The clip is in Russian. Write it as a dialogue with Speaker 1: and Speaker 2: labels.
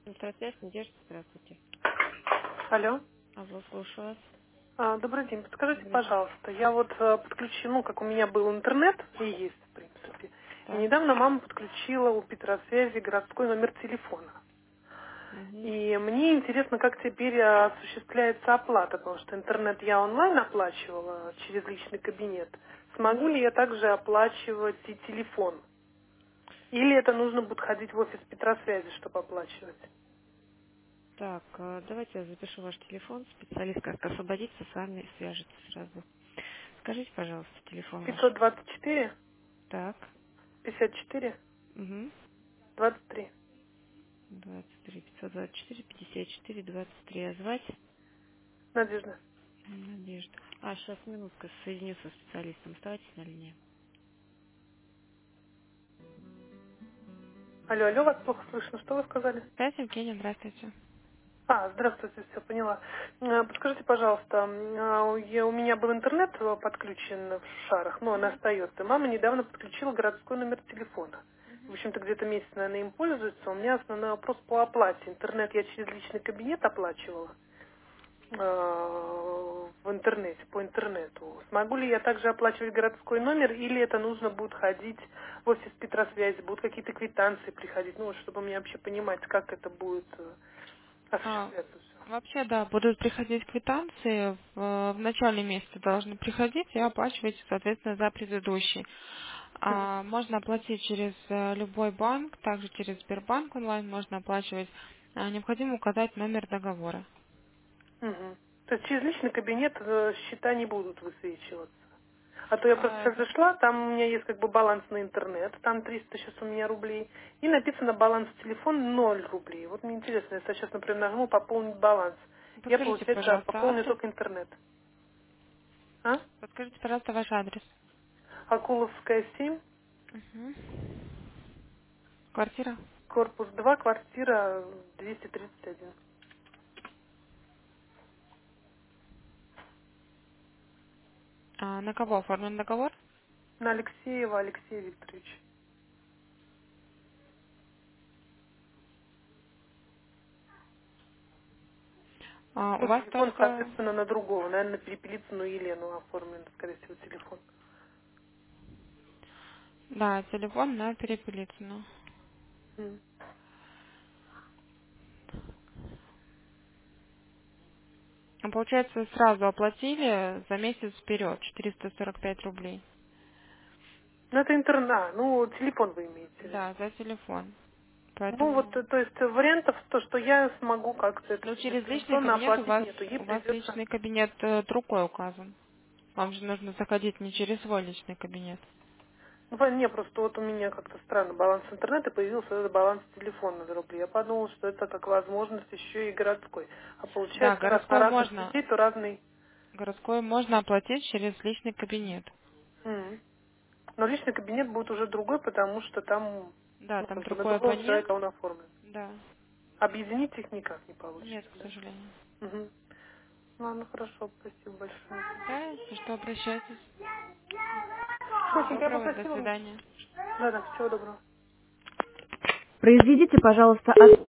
Speaker 1: Здравствуйте, Надежда, здравствуйте.
Speaker 2: Алло.
Speaker 1: Алло, слушаю вас.
Speaker 2: Добрый день. Подскажите,
Speaker 1: Добрый день.
Speaker 2: пожалуйста, я вот подключила, ну, как у меня был интернет, и есть, в принципе, и
Speaker 1: Так.
Speaker 2: недавно мама подключила у Петросвязи городской номер телефона.
Speaker 1: Угу.
Speaker 2: И мне интересно, как теперь осуществляется оплата, потому что интернет я онлайн оплачивала через личный кабинет. Смогу
Speaker 1: Угу.
Speaker 2: ли я также оплачивать и телефон? Или это нужно будет ходить в офис Петросвязи, чтобы оплачивать?
Speaker 1: Так, давайте я запишу ваш телефон. Специалист как освободится, с вами свяжется сразу. Скажите, пожалуйста, телефон ваш.
Speaker 2: 524
Speaker 1: Так.
Speaker 2: 54
Speaker 1: Угу.
Speaker 2: 23.
Speaker 1: 23 524 54 23. А звать?
Speaker 2: Надежда.
Speaker 1: Надежда. Сейчас минутка, соединю со специалистом. Оставайтесь на линии.
Speaker 2: Алло, алло, вас плохо слышно. Что вы сказали?
Speaker 1: Здравствуйте, Евгения, здравствуйте.
Speaker 2: Здравствуйте, все поняла. Подскажите, пожалуйста, у меня был интернет подключен в Шарах, но он остается. Мама недавно подключила городской номер телефона. В общем-то, где-то месяц, наверное, им пользуется. У меня основной вопрос по оплате. Интернет я через личный кабинет оплачивала в интернете, по интернету. Смогу ли я также оплачивать городской номер, или это нужно будет ходить в офис Петросвязи, будут какие-то квитанции приходить, ну, вот, чтобы мне вообще понимать, как это будет
Speaker 1: А,
Speaker 2: осуществляться все.
Speaker 1: Вообще, да, будут приходить квитанции. В начале месяца должны приходить и оплачивать, соответственно, за предыдущий.
Speaker 2: Мгм.
Speaker 1: Можно оплатить через любой банк, также через Сбербанк онлайн можно оплачивать. Необходимо указать номер договора.
Speaker 2: Мгм. То есть через личный кабинет счета не будут высвечиваться. А то я просто
Speaker 1: А,
Speaker 2: сейчас зашла, там у меня есть как бы баланс на интернет, там 300 сейчас у меня рублей, и написано баланс телефон 0 рублей. Вот мне интересно, если я сейчас, например, нажму пополнить баланс, я,
Speaker 1: Подскажите,
Speaker 2: получается,
Speaker 1: пожалуйста,
Speaker 2: пополню
Speaker 1: адрес.
Speaker 2: только интернет. А?
Speaker 1: Подскажите, пожалуйста, ваш адрес.
Speaker 2: Акуловская 7,
Speaker 1: Мгм. Квартира.
Speaker 2: корпус 2, квартира 231.
Speaker 1: На кого оформлен договор?
Speaker 2: На Алексеева Алексея Викторовича.
Speaker 1: У
Speaker 2: Ну,
Speaker 1: вас
Speaker 2: телефон,
Speaker 1: только,
Speaker 2: соответственно, на другого. Наверное, на Перепелицыну Елену оформлен, скорее всего, телефон.
Speaker 1: да, телефон на Перепелицыну.
Speaker 2: М.
Speaker 1: Получается, сразу оплатили за месяц вперед 445 рублей.
Speaker 2: Ну, это интернет. Ну, телефон вы имеете в виду.
Speaker 1: Да, за телефон.
Speaker 2: Ну, вот,
Speaker 1: Поэтому,
Speaker 2: то есть, вариантов, то, что я смогу как-то это
Speaker 1: ну,
Speaker 2: все
Speaker 1: через личный
Speaker 2: дистанционно
Speaker 1: кабинет
Speaker 2: оплатить, нету. Ей
Speaker 1: у вас
Speaker 2: придется...
Speaker 1: личный кабинет рукой указан. Вам же нужно заходить не через свой личный кабинет.
Speaker 2: Ну, не, просто вот у меня как-то странно баланс интернета, появился этот баланс телефона за рубли. Я подумала, что это как возможность еще и городской. А
Speaker 1: Да,
Speaker 2: получается, раз на разных людей, то разный...
Speaker 1: городской можно оплатить через личный кабинет.
Speaker 2: М. Но личный кабинет будет уже другой, потому что там,
Speaker 1: Да,
Speaker 2: ну,
Speaker 1: там
Speaker 2: как бы на
Speaker 1: другой
Speaker 2: другого
Speaker 1: абонент.
Speaker 2: человека он оформлен.
Speaker 1: Да.
Speaker 2: Объединить их никак не
Speaker 1: Нет,
Speaker 2: получится,
Speaker 1: к
Speaker 2: да?
Speaker 1: сожалению.
Speaker 2: Угу. Ладно, хорошо, спасибо большое.
Speaker 1: Да, если что, обращайтесь. Всего
Speaker 2: Слушайте, я
Speaker 1: доброго, до
Speaker 2: попросила...
Speaker 1: свидания.
Speaker 2: Да-да, всего доброго.
Speaker 3: Произведите, пожалуйста,